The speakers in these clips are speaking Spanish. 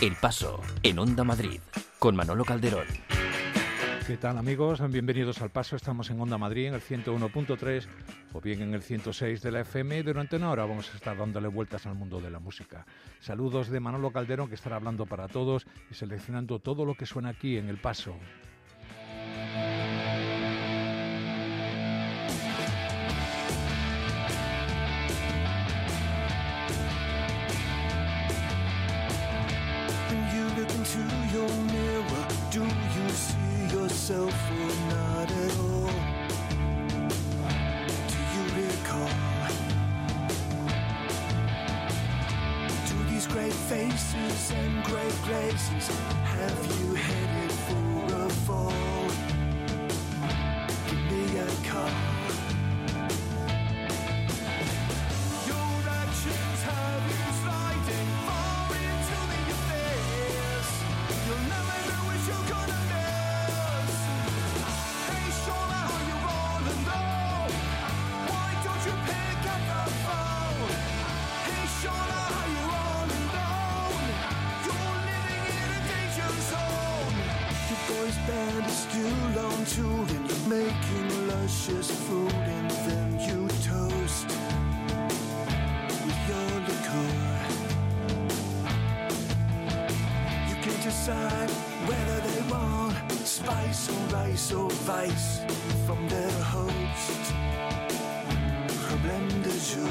El Paso, en Onda Madrid, con Manolo Calderón. ¿Qué tal, amigos? Bienvenidos al Paso. Estamos en Onda Madrid, en el 101.3 o bien en el 106 de la FM. Durante una hora vamos a estar dándole vueltas al mundo de la música. Saludos de Manolo Calderón, que estará hablando para todos y seleccionando todo lo que suena aquí en El Paso. Yourself or not at all? Do you recall? Do these great faces and great graces have you headed for a fall? Give me a call. Your actions have you sliding far into the abyss. You'll never know what you're gonna miss. Band is still on tour and you're making luscious food and then you toast with your liqueur. You can decide whether they want spice or rice or vice from their host. Problème de jour.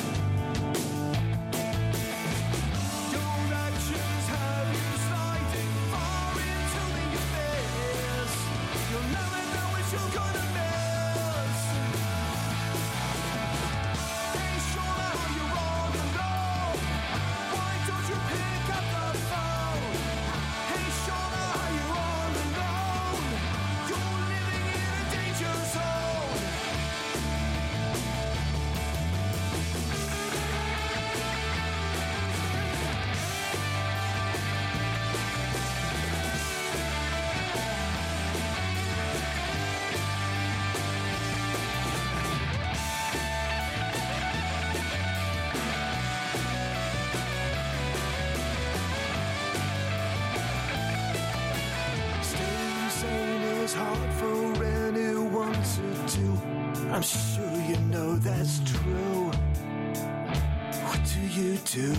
I'm sure you know that's true. What do you do?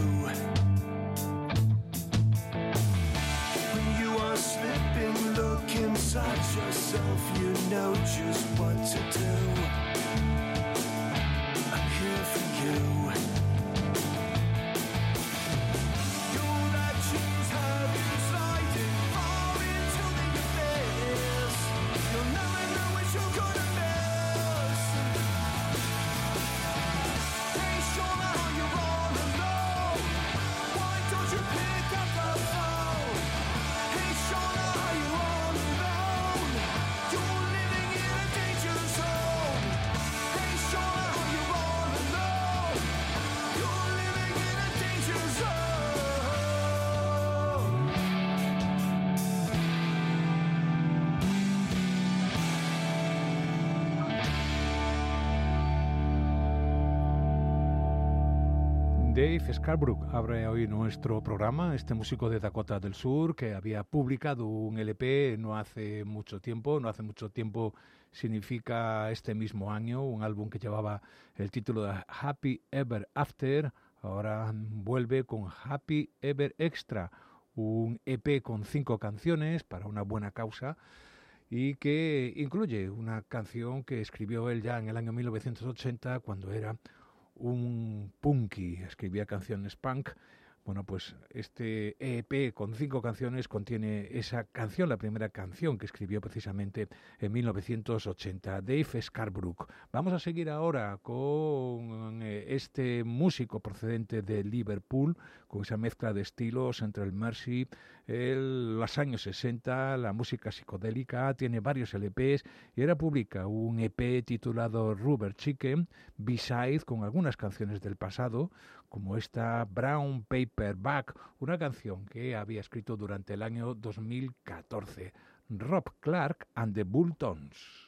When you are slipping, look inside yourself. You know just what to do. I'm here for you. Dave Scarborough abre hoy nuestro programa, este músico de Dakota del Sur que había publicado un LP no hace mucho tiempo significa este mismo año, un álbum que llevaba el título de Happy Ever After, ahora vuelve con Happy Ever Extra, un EP con 5 canciones para una buena causa y que incluye una canción que escribió él ya en el año 1980 cuando era un punky, escribía canciones punk. Bueno, pues este EP con 5 canciones contiene esa canción, la primera canción que escribió precisamente en 1980, Dave Scarborough. Vamos a seguir ahora con este músico procedente de Liverpool, con esa mezcla de estilos entre el Mersey, los años 60, la música psicodélica, tiene varios LPs y ahora publica un EP titulado Rubber Chicken, B-Side, con algunas canciones del pasado, como esta Brown Paper Bag, una canción que había escrito durante el año 2014. Rob Clark and the Bulltones.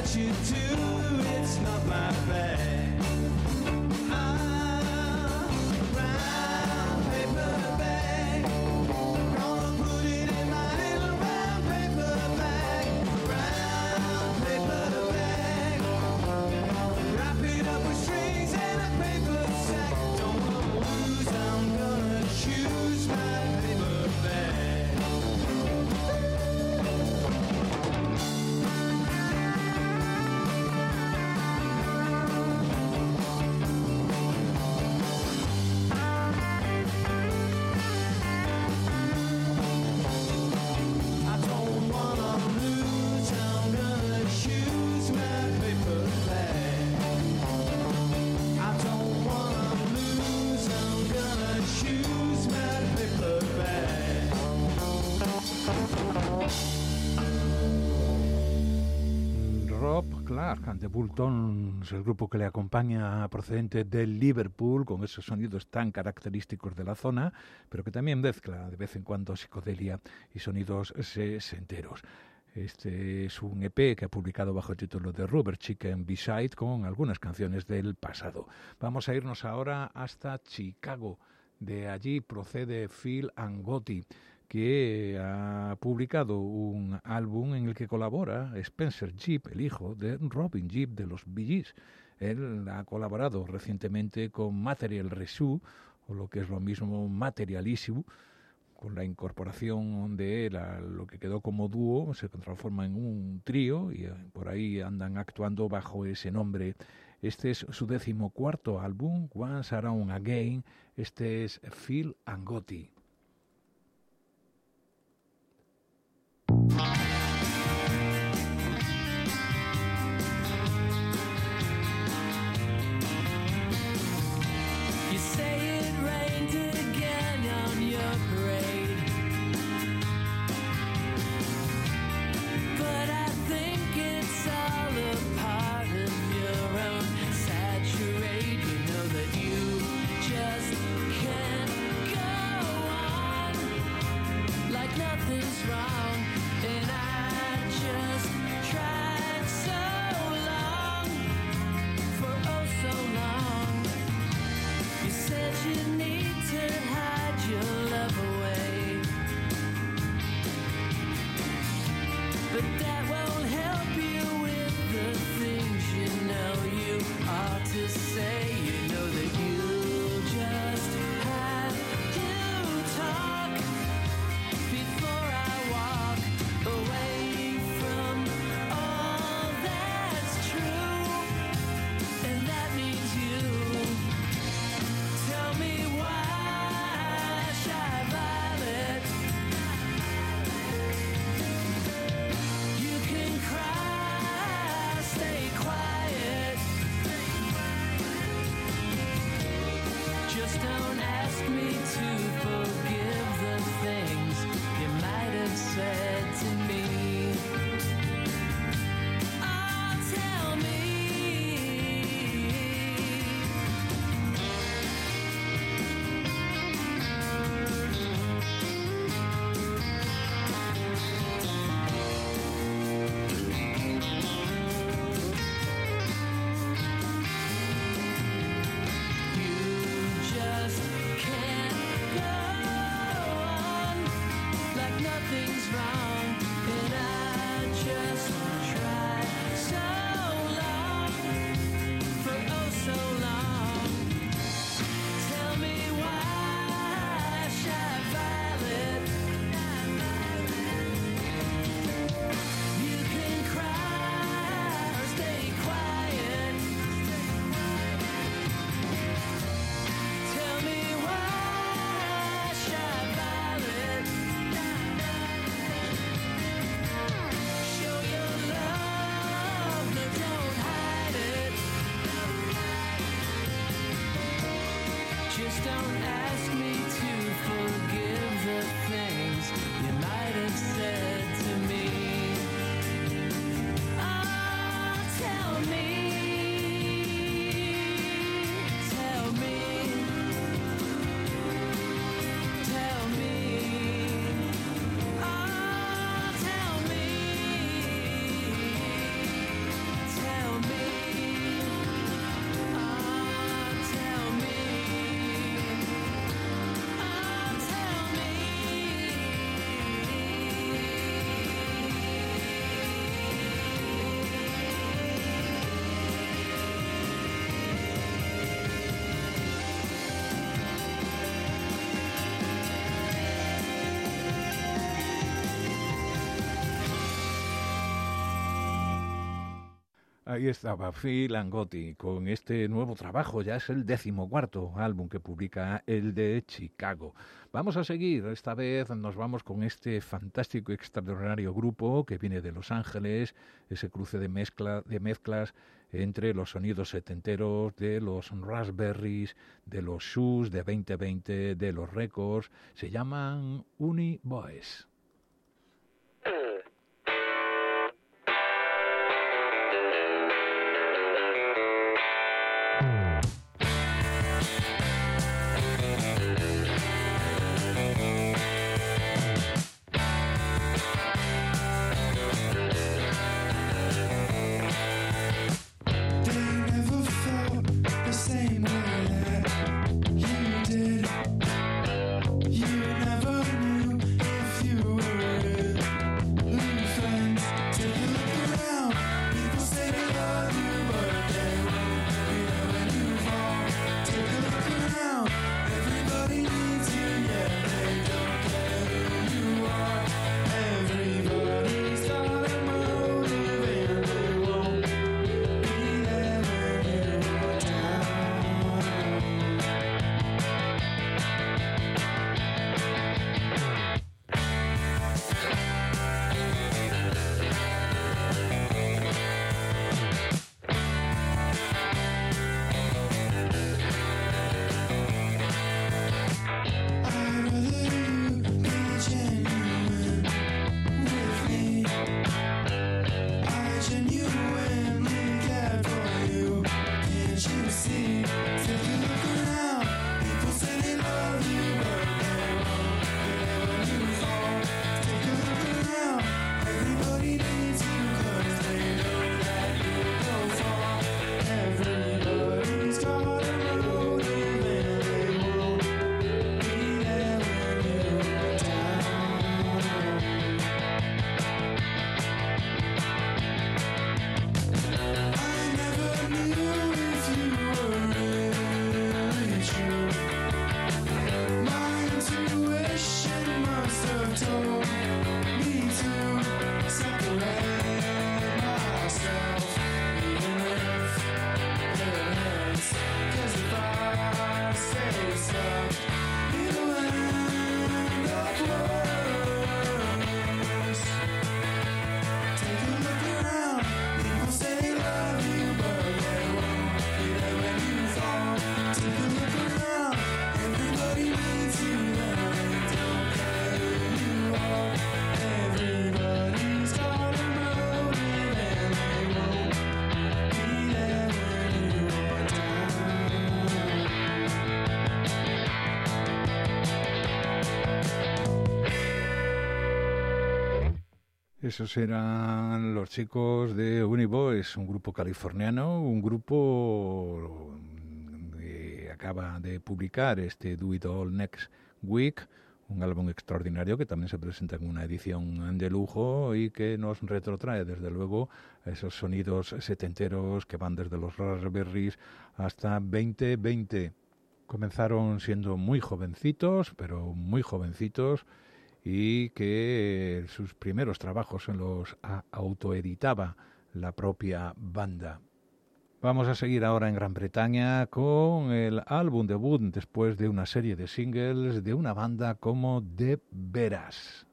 what you do, it's not my bag. Brown paper bag, gonna put it in my little brown paper bag. Brown paper bag, wrap it up with strings and a paper sack. Don't wanna lose, I'm gonna choose my paper bag. I don't wanna lose, I'm gonna choose my paper bag. I don't wanna lose, I'm gonna choose my paper bag. Rob Clark and the Bulltones, el grupo que le acompaña procedente de Liverpool, con esos sonidos tan característicos de la zona, pero que también mezcla de vez en cuando psicodelia y sonidos sesenteros. Este es un EP que ha publicado bajo el título de Rubber Chicken B-Side con algunas canciones del pasado. Vamos a irnos ahora hasta Chicago. De allí procede Phil Angotti, que ha publicado un álbum en el que colabora Spencer Gibb, el hijo de Robin Gibb de los Bee Gees. Él ha colaborado recientemente con Material Resu, o lo que es lo mismo Material Issue, con la incorporación de él a lo que quedó como dúo, se transforma en un trío y por ahí andan actuando bajo ese nombre. Este es su 14º álbum, Once Around Again. Este es Phil Angotti. You say it rained again on your parade, but I think it's all a part of your own sad charade. You know that you just can't go on like nothing's wrong, and I just tried so long, for oh so long. You said you need to hide your love away, but that won't help you with the things you know you ought to say. You know that you just have to talk before I walk. Ahí estaba Phil Angotti con este nuevo trabajo, ya es el 14º álbum que publica el de Chicago. Vamos a seguir, esta vez nos vamos con este fantástico y extraordinario grupo que viene de Los Ángeles, ese cruce de mezclas entre los sonidos setenteros de los Raspberries, de los Shoes de 2020, de los Records, se llaman Uni Boys. Esos eran los chicos de Uni Boys, un grupo californiano, un grupo que acaba de publicar este Do It All Next Week, un álbum extraordinario que también se presenta en una edición de lujo y que nos retrotrae desde luego a esos sonidos setenteros que van desde los Raspberries hasta 2020. Comenzaron siendo muy jovencitos, pero muy jovencitos, y que sus primeros trabajos en los autoeditaba la propia banda. Vamos a seguir ahora en Gran Bretaña con el álbum debut después de una serie de singles de una banda como The Veras.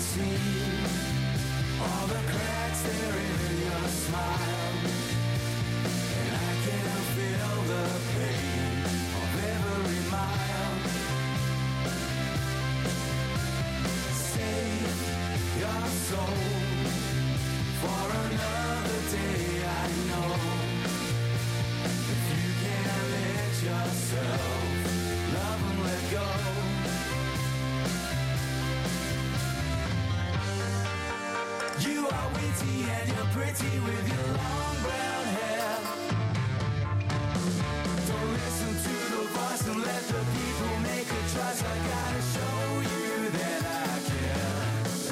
see all the cracks there in your smile, and I can feel the pain of every mile. Save your soul for another day. I know if you can't let yourself love and let go. You are witty and you're pretty with your long brown hair. Don't listen to the voice and let the people make a choice. I gotta show you that I care.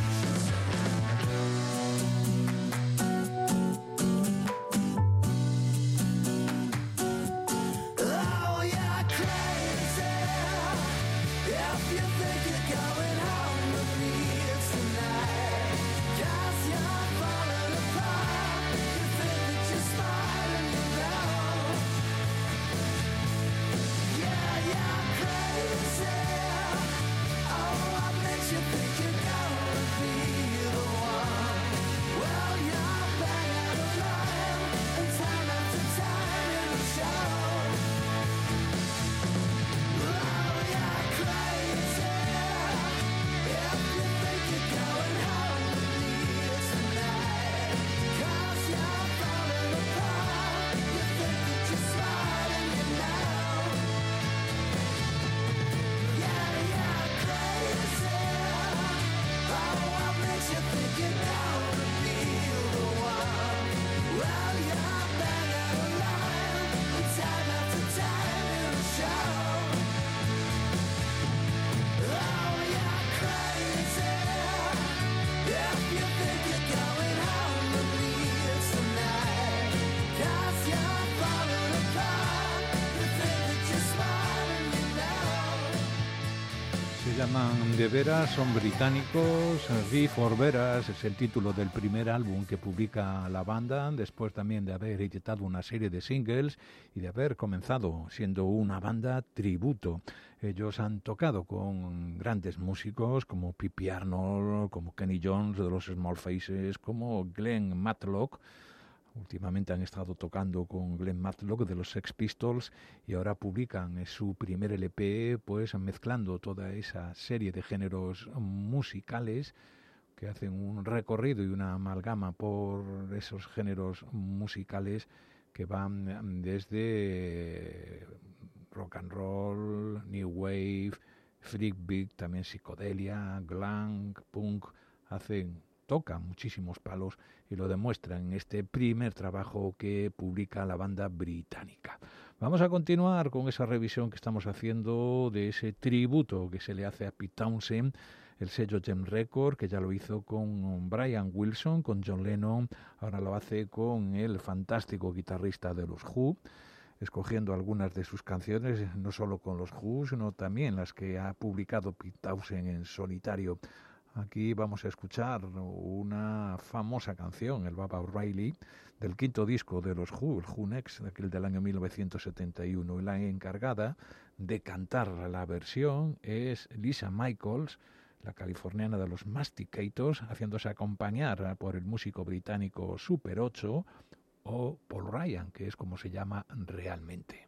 Oh, you're crazy if you think you're going home with me tonight. 'Cause you're falling apart. You think that you're smart and you know. Yeah, you're crazy. Oh, what makes you think you're gonna be the one? Well, you're bang out of line, and time after time it'll show. Oh, you're crazy if you think you're going home with me tonight. 'Cause you're falling apart. You think that you're smart and you know. Yeah, you're crazy. Oh, what makes you think you're gonna be the one? Well, you're bang out of line, and time after time it'll show. Oh, you're crazy if you think you're going home with me tonight. 'Cause you're falling apart. You think that you're smart and you know. Se llaman De Veras, son británicos. V for Veras es el título del primer álbum que publica la banda, después también de haber editado una serie de singles y de haber comenzado siendo una banda tributo. Ellos han tocado con grandes músicos como Pippi Arnold, como Kenny Jones de los Small Faces, como Glenn Matlock. Últimamente han estado tocando con Glenn Matlock de los Sex Pistols y ahora publican su primer LP, pues mezclando toda esa serie de géneros musicales que hacen un recorrido y una amalgama por esos géneros musicales que van desde rock and roll, new wave, freak beat, también psicodelia, glam, punk, tocan muchísimos palos y lo demuestran en este primer trabajo que publica la banda británica. Vamos a continuar con esa revisión que estamos haciendo de ese tributo que se le hace a Pete Townshend, el sello Gem Record, que ya lo hizo con Brian Wilson, con John Lennon, ahora lo hace con el fantástico guitarrista de los Who, escogiendo algunas de sus canciones, no solo con los Who, sino también las que ha publicado Pete Townshend en solitario. Aquí vamos a escuchar una famosa canción, el Baba O'Reilly, del quinto disco de los Who, el Who Next, aquel del año 1971. Y la encargada de cantar la versión es Lisa Michaels, la californiana de los Masticators, haciéndose acompañar por el músico británico Super 8 o Paul Ryan, que es como se llama realmente.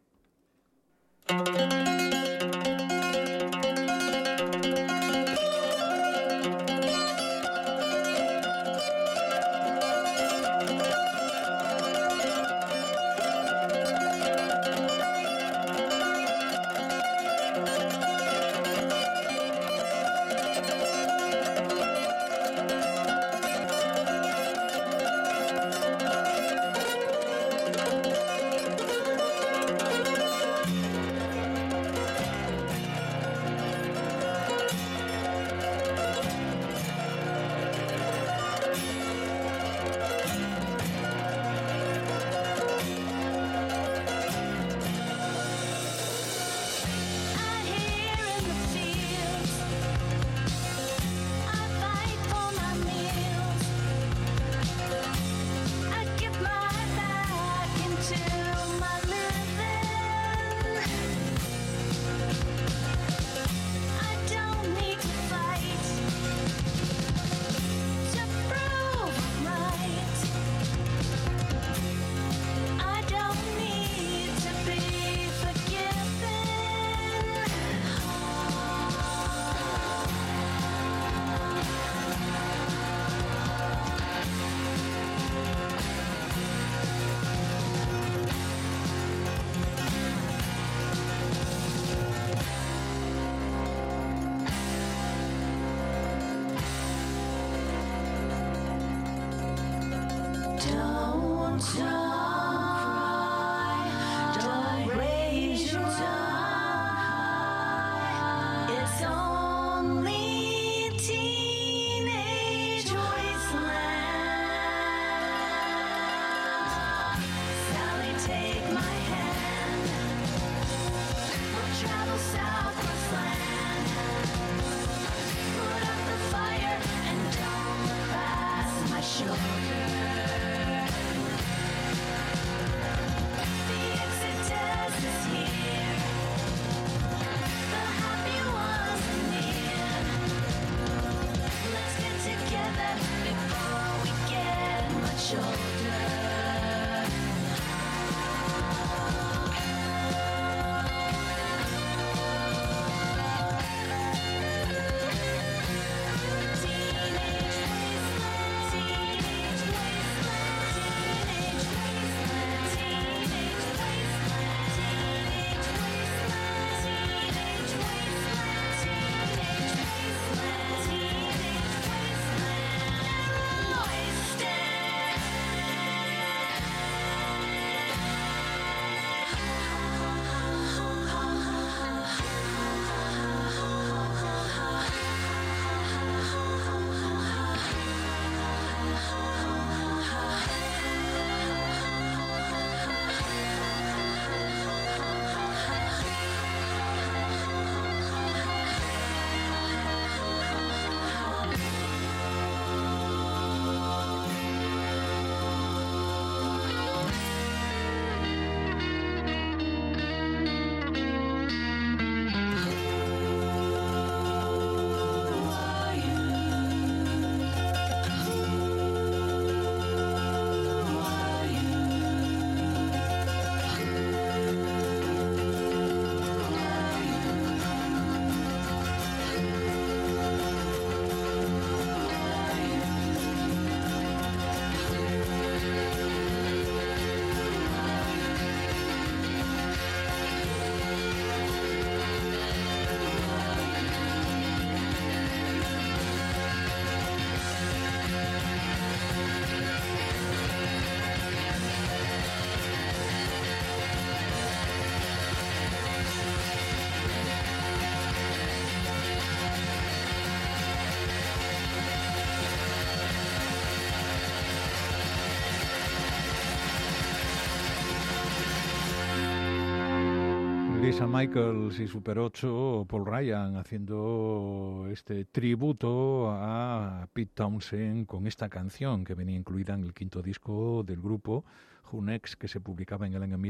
Lisa Michaels y Super 8, Paul Ryan haciendo este tributo a Pete Townshend con esta canción que venía incluida en el quinto disco del grupo Who Next, que se publicaba en el año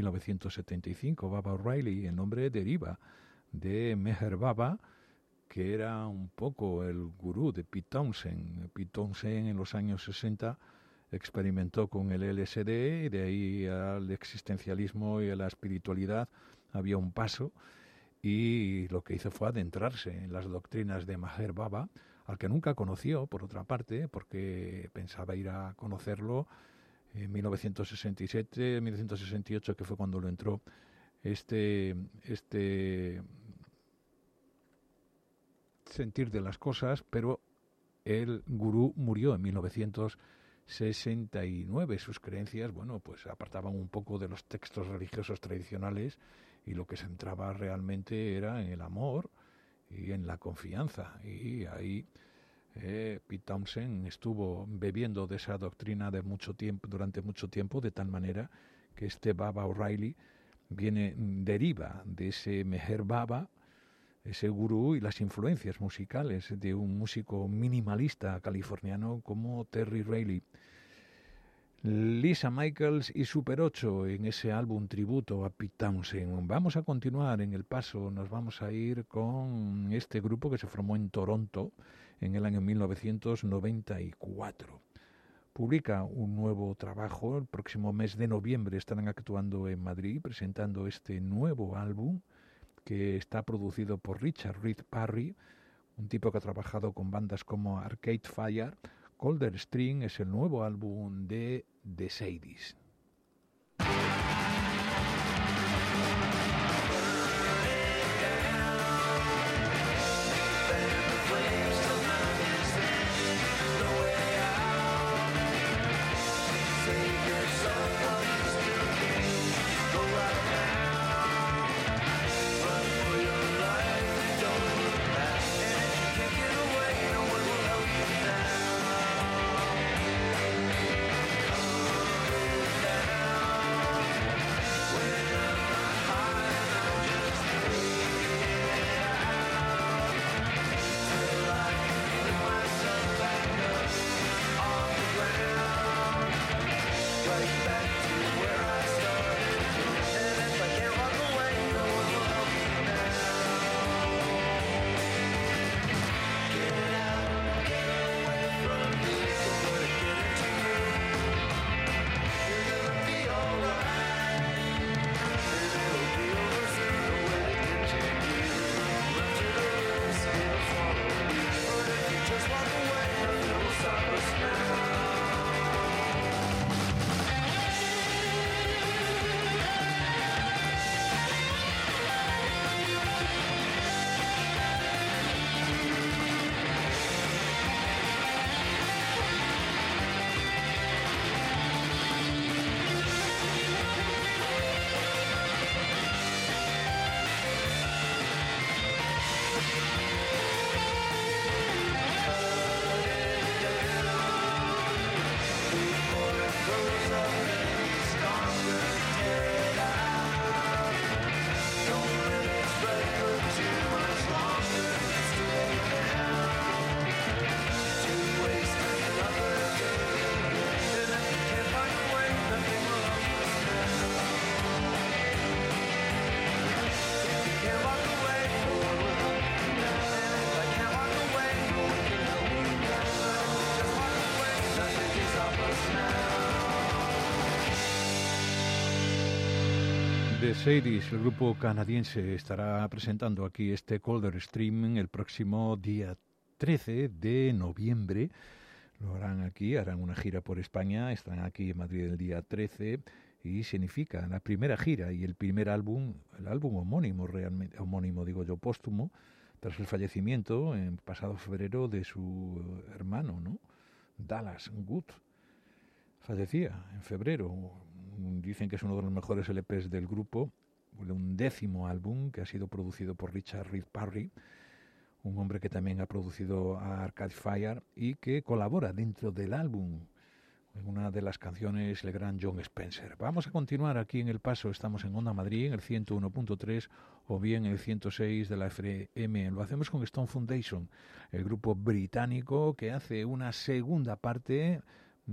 1975. Baba O'Reilly, el nombre deriva de Meher Baba, que era un poco el gurú de Pete Townshend. Pete Townshend en los años 60 experimentó con el LSD y de ahí al existencialismo y a la espiritualidad había un paso, y lo que hizo fue adentrarse en las doctrinas de Meher Baba, al que nunca conoció, por otra parte, porque pensaba ir a conocerlo en 1967, 1968, que fue cuando lo entró este sentir de las cosas, pero el gurú murió en 1969. Sus creencias, bueno, pues apartaban un poco de los textos religiosos tradicionales, y lo que se centraba realmente era en el amor y en la confianza. Y ahí Pete Townshend estuvo bebiendo de esa doctrina de mucho tiempo, durante mucho tiempo, de tal manera que este Baba O'Reilly deriva de ese Meher Baba, ese gurú, y las influencias musicales de un músico minimalista californiano como Terry Riley. Lisa Michaels y Super 8 en ese álbum tributo a Pete Townshend. Vamos a continuar en el paso, nos vamos a ir con este grupo que se formó en Toronto en el año 1994. Publica un nuevo trabajo, el próximo mes de noviembre estarán actuando en Madrid presentando este nuevo álbum que está producido por Richard Reed Parry, un tipo que ha trabajado con bandas como Arcade Fire. Colder String es el nuevo álbum de The Sadies. Save your soul. The Sadies, el grupo canadiense, estará presentando aquí este Colder Stream el próximo día 13 de noviembre. Lo harán aquí, harán una gira por España, estarán aquí en Madrid el día 13 y significa la primera gira y el primer álbum, el álbum homónimo, realmente homónimo digo yo, póstumo, tras el fallecimiento en pasado febrero de su hermano, ¿no? Dallas Good. Fallecía en febrero. Dicen que es uno de los mejores LPs del grupo, un 10º álbum que ha sido producido por Richard Reed Parry, un hombre que también ha producido a Arcade Fire y que colabora dentro del álbum en una de las canciones, el gran John Spencer. Vamos a continuar aquí en El Paso, estamos en Onda Madrid, en el 101.3 o bien en el 106 de la FM. Lo hacemos con Stone Foundation, el grupo británico que hace una segunda parte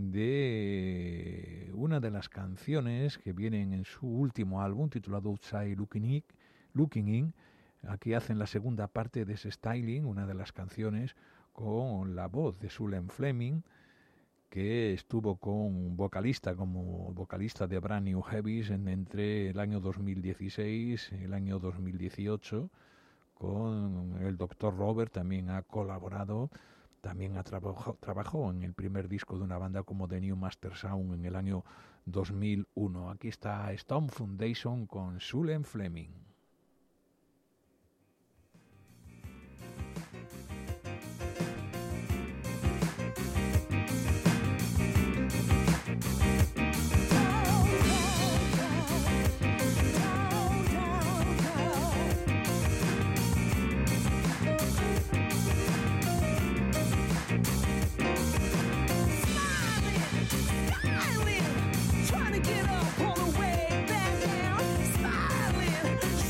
de una de las canciones que vienen en su último álbum titulado Outside Looking In. Aquí hacen la segunda parte de ese styling, una de las canciones con la voz de Sulen Fleming, que estuvo como vocalista de Brand New Heavies entre el año 2016 y el año 2018. Con el Dr. Robert también ha colaborado. También trabajó en el primer disco de una banda como The New Master Sound en el año 2001. Aquí está Stone Foundation con Sulen Fleming. Trying to get up on the way back down, smiling.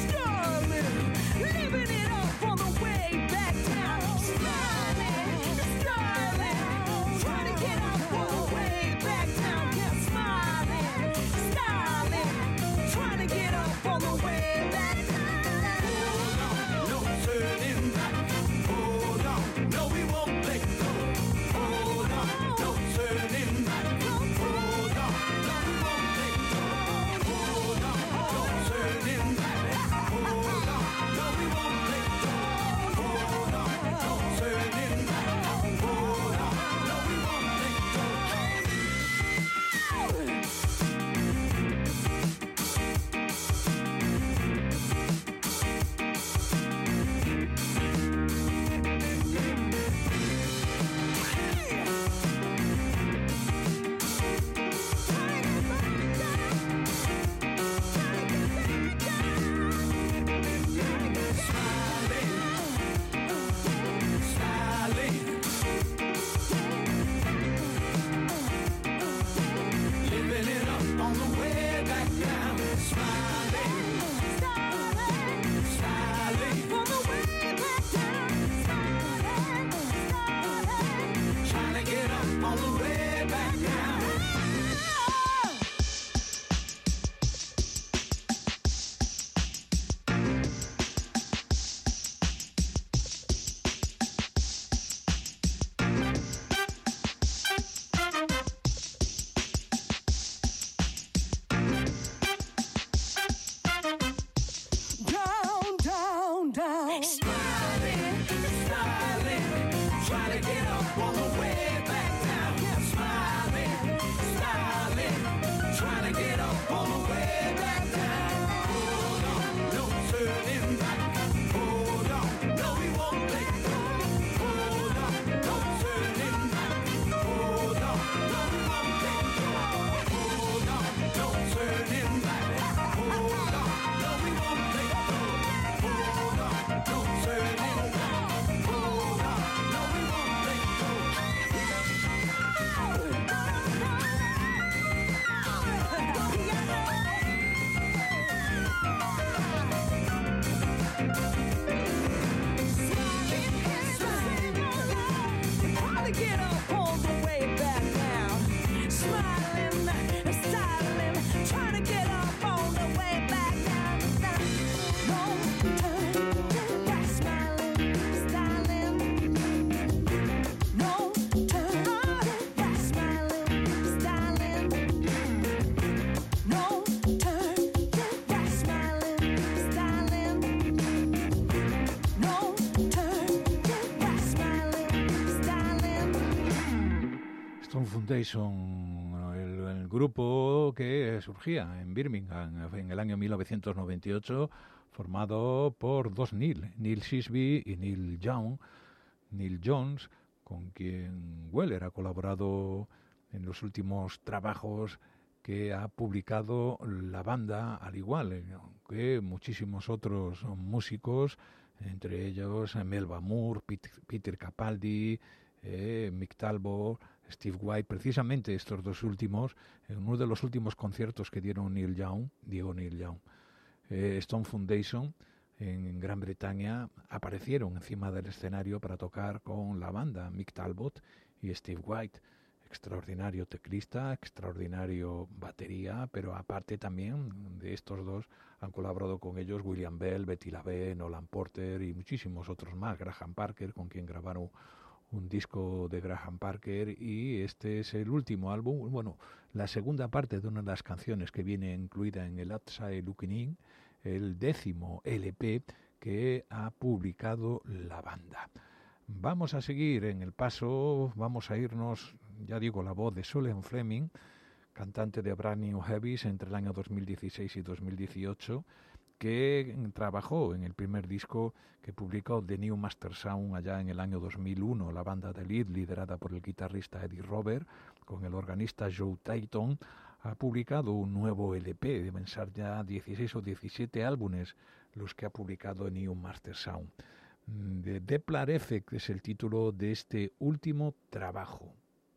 Stone Foundation, el grupo que surgía en Birmingham en el año 1998, formado por dos Neil Sisby y Neil Jones, con quien Weller ha colaborado en los últimos trabajos que ha publicado la banda, al igual que muchísimos otros músicos, entre ellos Melba Moore, Peter Capaldi, Mick Talbot, Steve White. Precisamente estos dos últimos, en uno de los últimos conciertos que dieron Diego Neil Young, Stone Foundation en Gran Bretaña, aparecieron encima del escenario para tocar con la banda, Mick Talbot y Steve White. Extraordinario teclista, extraordinario batería, pero aparte también de estos dos han colaborado con ellos William Bell, Betty LaVey, Nolan Porter y muchísimos otros más. Graham Parker, con quien grabaron un disco de Graham Parker, y este es el último álbum, bueno, la segunda parte de una de las canciones que viene incluida en el Outside Looking In, el 10º LP que ha publicado la banda. Vamos a seguir en el paso, vamos a irnos, ya digo, la voz de Solène Fleming, cantante de Brand New Heavies entre el año 2016 y 2018, que trabajó en el primer disco que publicó The New Master Sound allá en el año 2001. La banda de Lead, liderada por el guitarrista Eddie Robert, con el organista Joe Tayton, ha publicado un nuevo LP. Deben ser ya 16 o 17 álbumes los que ha publicado New Master Sound. The Doppler Effect es el título de este último trabajo.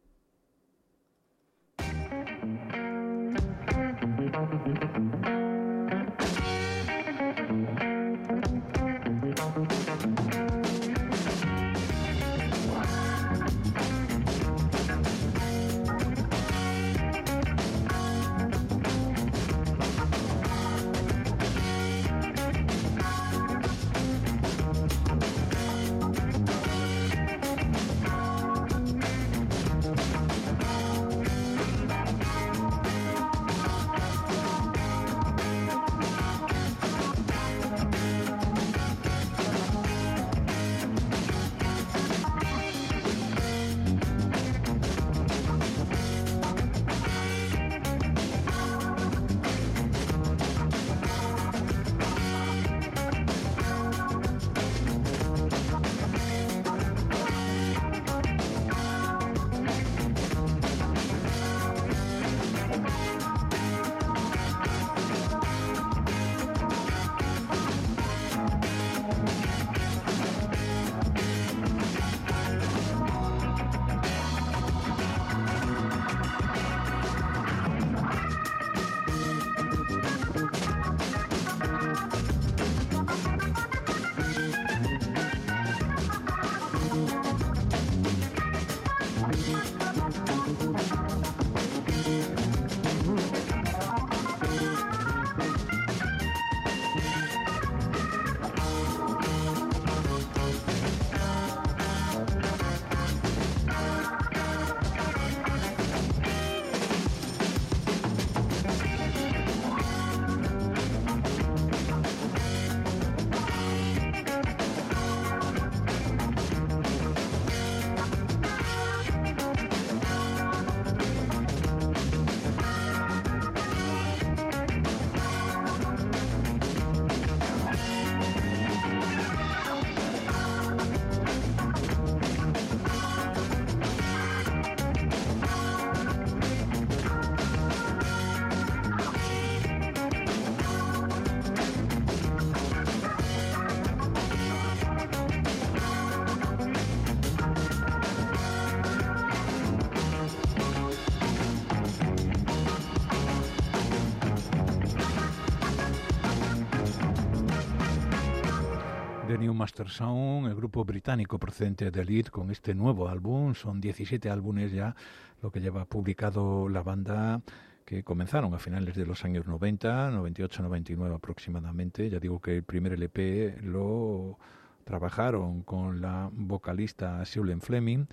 New Master Sound, el grupo británico procedente de Lead, con este nuevo álbum. Son 17 álbumes ya lo que lleva publicado la banda, que comenzaron a finales de los años 90, 98, 99 aproximadamente. Ya digo que el primer LP lo trabajaron con la vocalista Solène Fleming,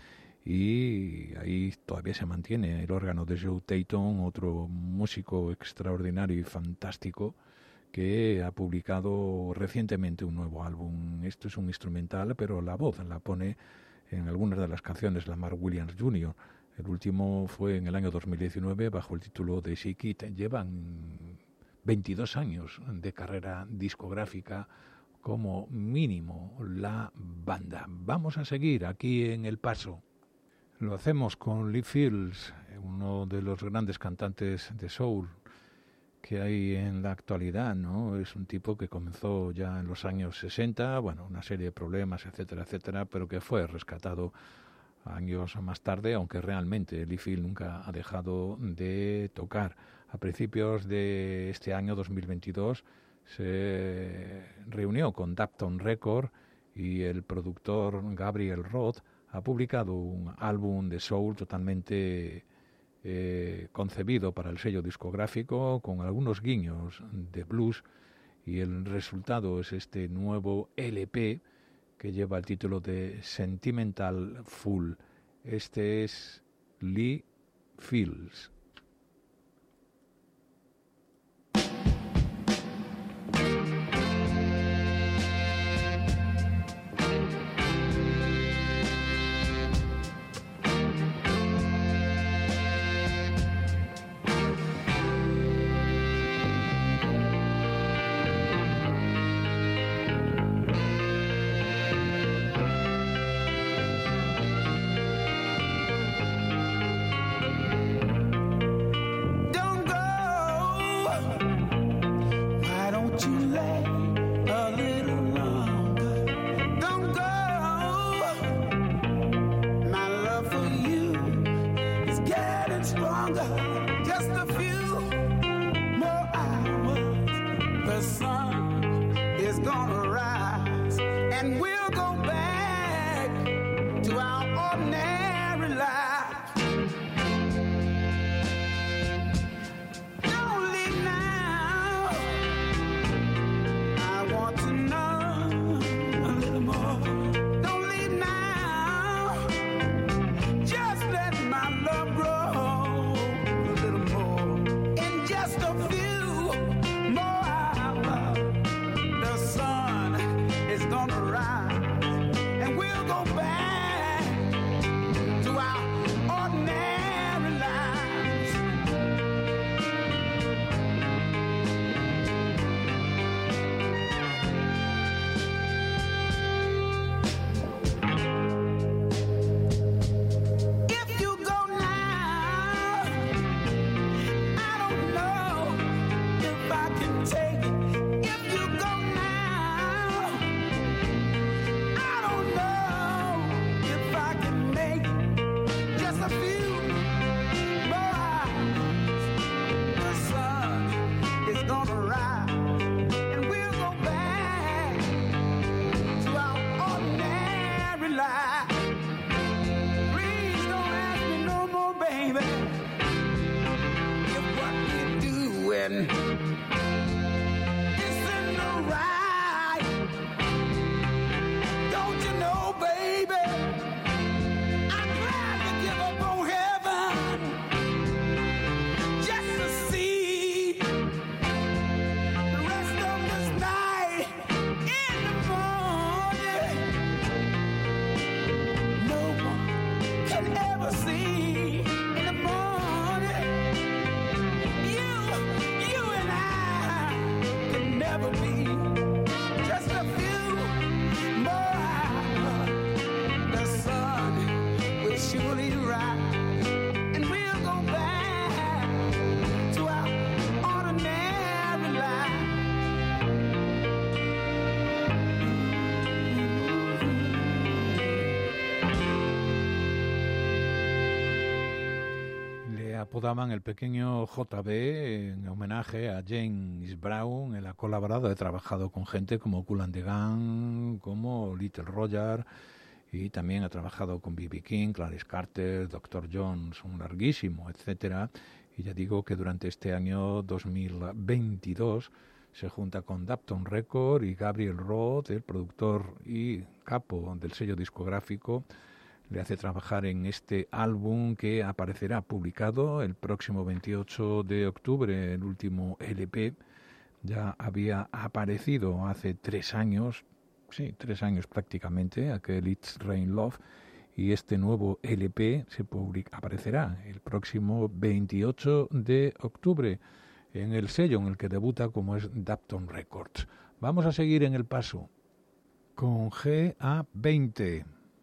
y ahí todavía se mantiene el órgano de Joe Tayton, otro músico extraordinario y fantástico, que ha publicado recientemente un nuevo álbum. Esto es un instrumental, pero la voz la pone en algunas de las canciones Lamar Williams Jr., El último fue en el año 2019 bajo el título de Shake It. Llevan 22 años de carrera discográfica como mínimo la banda. Vamos a seguir aquí en El Paso. Lo hacemos con Lee Fields, uno de los grandes cantantes de soul que hay en la actualidad, ¿no? Es un tipo que comenzó ya en los años 60, bueno, una serie de problemas, etcétera, etcétera, pero que fue rescatado años más tarde, aunque realmente Lee Fields nunca ha dejado de tocar. A principios de este año 2022 se reunió con Dapton Records y el productor Gabriel Roth ha publicado un álbum de soul totalmente concebido para el sello discográfico, con algunos guiños de blues, y el resultado es este nuevo LP que lleva el título de Sentimental Fool. Este es Lee Fields. Apodaban el pequeño JB en homenaje a James Brown. Él ha colaborado, ha trabajado con gente como Kool and the Gang, como Little Roger, y también ha trabajado con B.B. King, Clarence Carter, Dr. Jones, un larguísimo, etcétera. Y ya digo que durante este año 2022 se junta con Dapton Records y Gabriel Roth, el productor y capo del sello discográfico, le hace trabajar en este álbum que aparecerá publicado el próximo 28 de octubre, el último LP. Ya había aparecido hace 3 años, sí, 3 años prácticamente, aquel It's Rain Love, y este nuevo LP aparecerá el próximo 28 de octubre en el sello en el que debuta, como es Dapton Records. Vamos a seguir en el paso con GA20.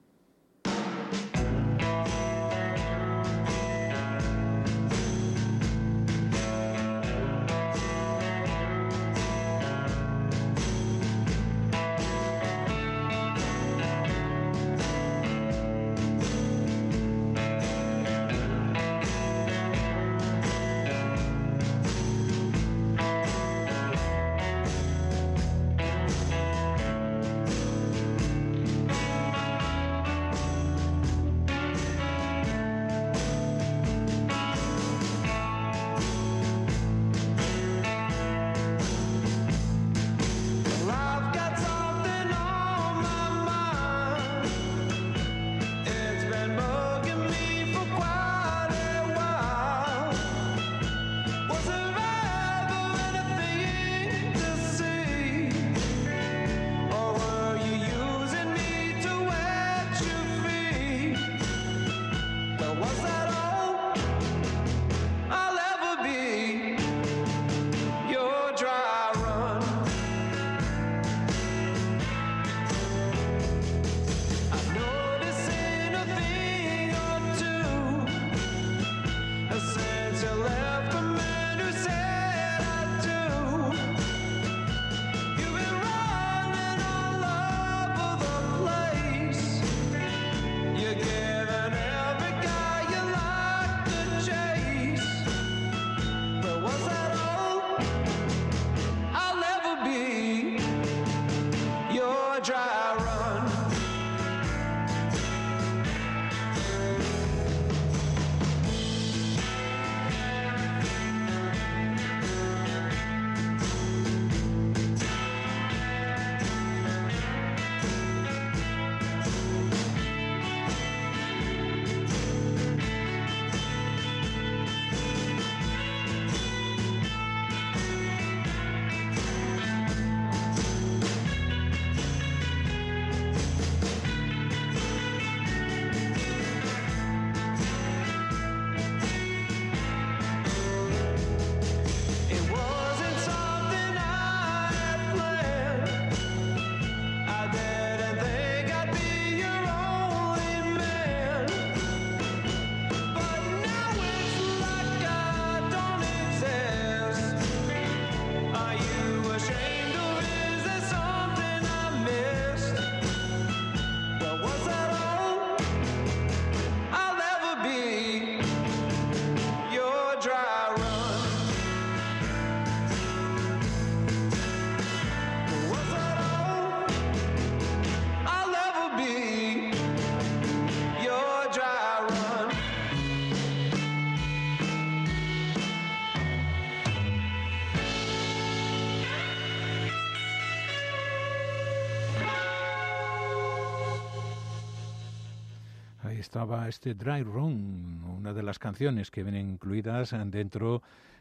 Estaba este Dry Run, una de las canciones que vienen incluidas dentro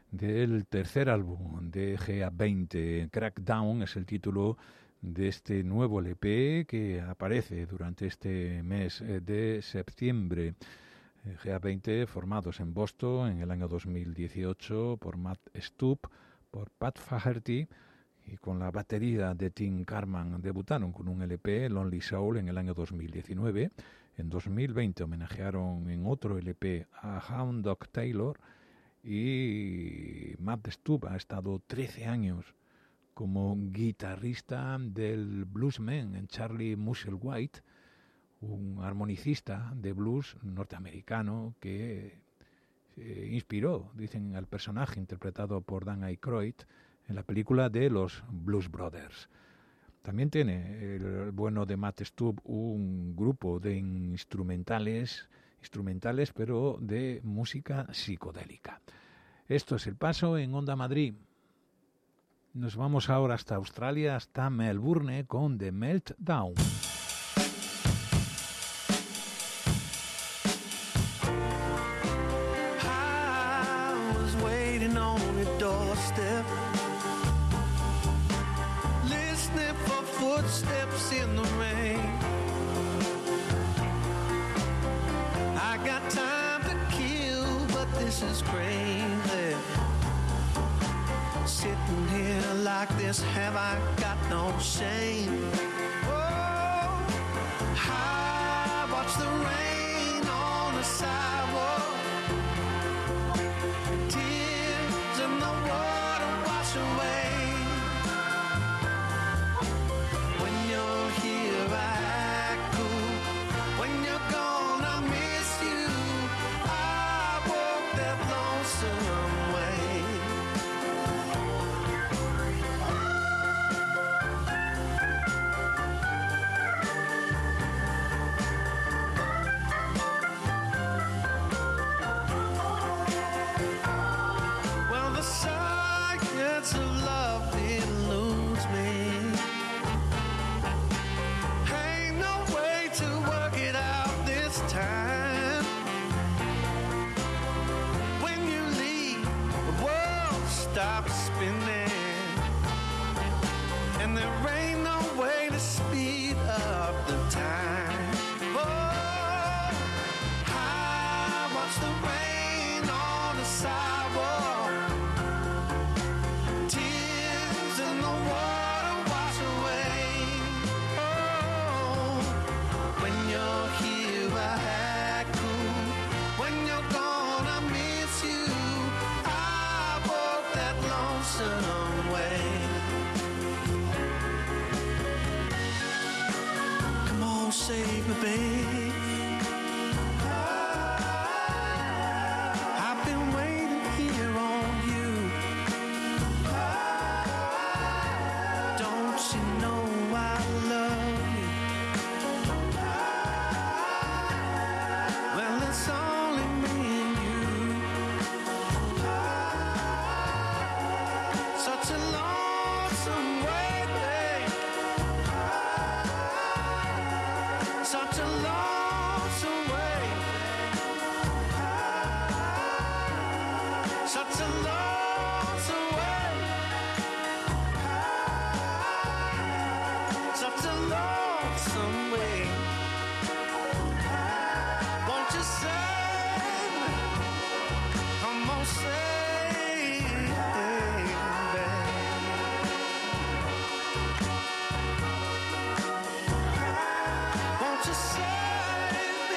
del tercer álbum de GA20. Crackdown es el título de este nuevo LP que aparece durante este mes de septiembre. GA20, formados en Boston en el año 2018 por Matt Stubb, por Pat Faherty y con la batería de Tim Carman. Debutaron con un LP, Lonely Soul, en el año 2019. En 2020 homenajearon en otro LP a Hound Dog Taylor y Matt Stubb ha estado 13 años como guitarrista del bluesman en Charlie Musselwhite, un armonicista de blues norteamericano que inspiró, dicen, al personaje interpretado por Dan Aykroyd en la película de los Blues Brothers. También tiene el bueno de Matt Stubb un grupo de instrumentales, pero de música psicodélica. Esto es el paso en Onda Madrid. Nos vamos ahora hasta Australia, hasta Melbourne, con The Meltdown. I was waiting on a doorstep, listening for footsteps in the rain. this is crazy. Sitting here like this, have I got no shame? Oh, I watch the rain on the sidewalk. Tears in the water wash away. When you're here, I act cool. When you're gone, I miss you. I walk that lonesome way. Well, the science of love eludes me. Ain't no way to work it out this time. When you leave, the world stops spinning, and there ain't no way to speed up the time. Oh, I watch the rain on the sidewalk. Tears in the water wash away. Oh, when you're here, I act cool. When you're gone, I miss you. I walk that lonesome way. Come on, save me, babe. I've been waiting here on you. Don't you know I love you? Well, it's only me and you. Such a lonesome way, babe. Such a lonesome way. Such a lonesome way. Such a lonesome way. Won't you save me? Come on, save me. Won't you save me?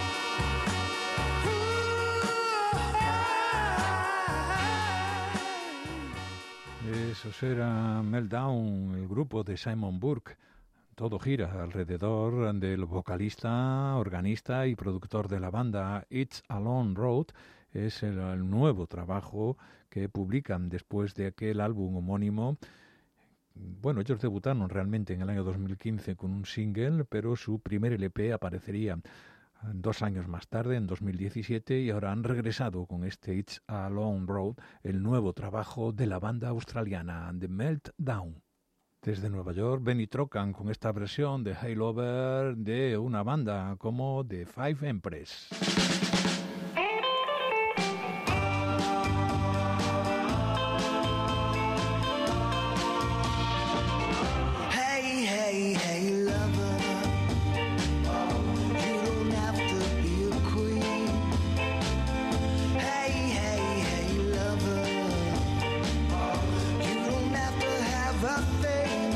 Esos era Meltdown, el grupo de Simon Burke. Todo gira alrededor del vocalista, organista y productor de la banda. It's a Long Road es el nuevo trabajo que publican después de aquel álbum homónimo. Bueno, ellos debutaron realmente en el año 2015 con un single, pero su primer LP aparecería 2 años más tarde, en 2017, y ahora han regresado con este It's a Long Road, el nuevo trabajo de la banda australiana The Meltdown. Desde Nueva York, Benny Trocan con esta versión de Hey Lover de una banda como The Five Empress. Hey, hey, hey, lover. You don't have to be a queen. Hey, hey, hey, lover. You don't have to have a thing.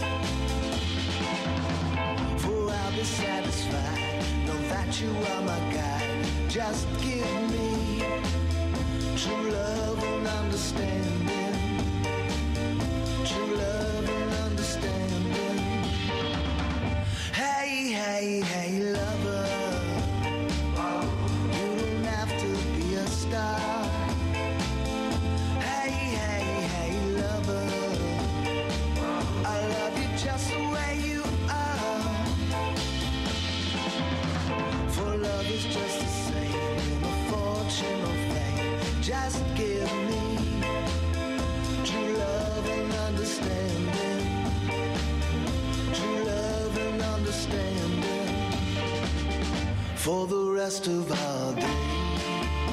For I'll be satisfied. Know that you are my guide. Just give me true love and understanding. True love and understanding. Hey, hey, hey, lover. You don't have to be a star. Hey, hey, hey, lover. I love you just the way you are. For love is just the same in a fortune or fame. Just give me true love and understanding. True love and understanding. For the rest of our days.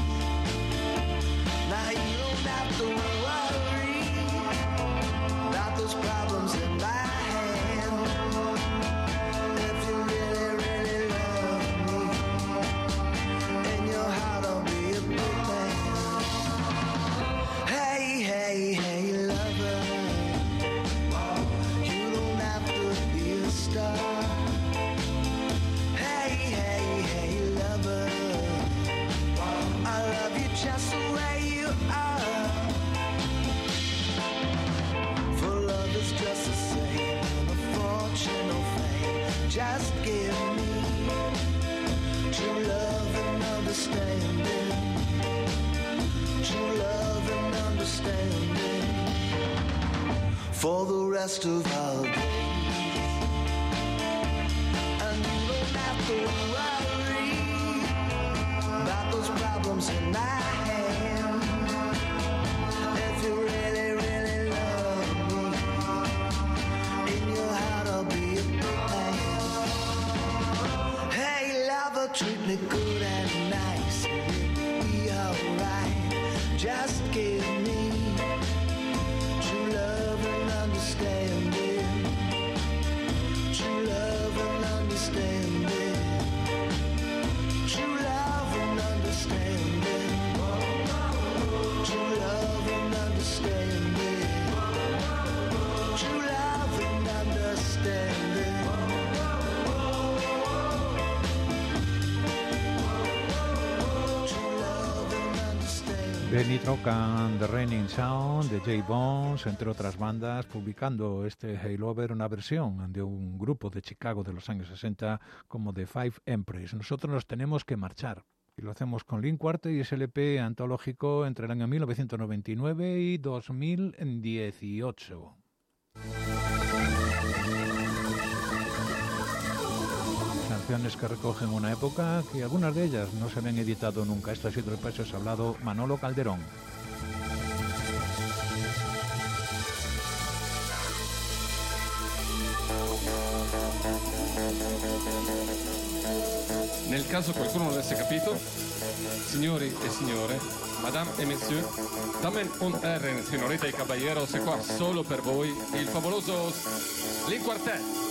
Now you don't have to worry about those problems in my hand. If you really, really love me, in your heart I'll be a big man. rest of our days. And you don't have to worry about those problems in my hand. If you really, really love me, in your heart I'll be a good man. Hey lover, treat me good and nice, it'll be alright. Just give me true love and understanding. True love and understanding. True love and understanding. True love and understanding. True love and understanding. True love and understanding. Benny Rock and the Raining Sound de J. Bones, entre otras bandas, publicando este Hail Over, una versión de un grupo de Chicago de los años 60 como The Five Empress. Nosotros nos tenemos que marchar y lo hacemos con Link Quartet y ese LP antológico entre el año 1999 y 2018. Canciones que recogen una época que algunas de ellas no se habían editado nunca. Esto ha sido el Precios Hablado, Manolo Calderón. Nel caso qualcuno non avesse capito, signori e signore, madame et messieurs, damen und herren, señorita y caballeros, è qua solo per voi il favoloso Link Quartet.